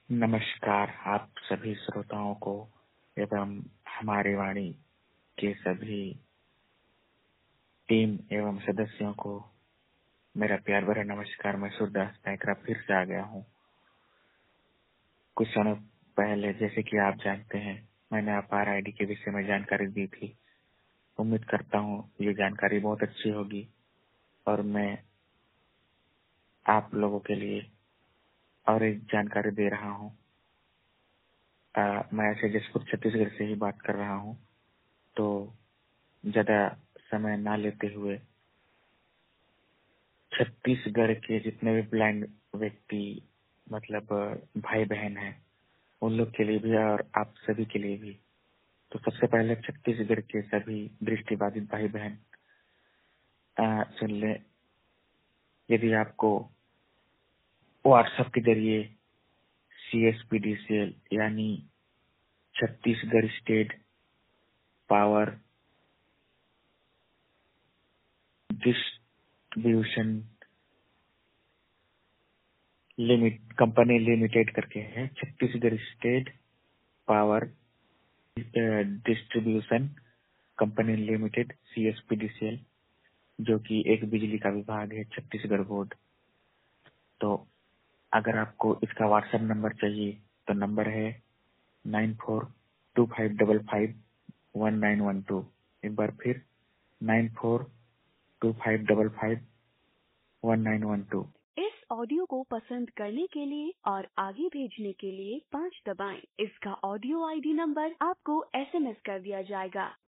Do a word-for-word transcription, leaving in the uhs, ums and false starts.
नमस्कार आप सभी श्रोताओं को एवं हमारी वाणी के सभी टीम एवं सदस्यों को मेरा प्यार भरा नमस्कार। मैं सूरदास पैकरा फिर से आ गया हूँ। कुछ समय पहले जैसे कि आप जानते हैं, मैंने अपार आईडी के विषय में जानकारी दी थी। उम्मीद करता हूँ ये जानकारी बहुत अच्छी होगी और मैं आप लोगों के लिए और एक जानकारी दे रहा हूँ। आ, मैं ऐसे जसपुर छत्तीसगढ़ से ही बात कर रहा हूँ, तो ज्यादा समय ना लेते हुए छत्तीसगढ़ के जितने भी ब्लाइंड व्यक्ति मतलब भाई बहन हैं, उन लोग के लिए भी और आप सभी के लिए भी। तो सबसे पहले छत्तीसगढ़ के सभी दृष्टिबाधित भाई बहन आ, सुन ले। यदि आपको व्हाट्सएप के जरिए C S P D C L यानी Chhattisgarh state power distribution limit company limited करके है, Chhattisgarh state power distribution company limited C S P D C L, जो कि एक बिजली का विभाग है छत्तीसगढ़ बोर्ड। तो अगर आपको इसका व्हाट्सएप नंबर चाहिए तो नंबर है nine four two five double five one nine one two. एक बार फिर nine four two five double five one nine one two. इस ऑडियो को पसंद करने के लिए और आगे भेजने के लिए पाँच दबाएं। इसका ऑडियो आईडी नंबर आपको एस एम एस कर दिया जाएगा।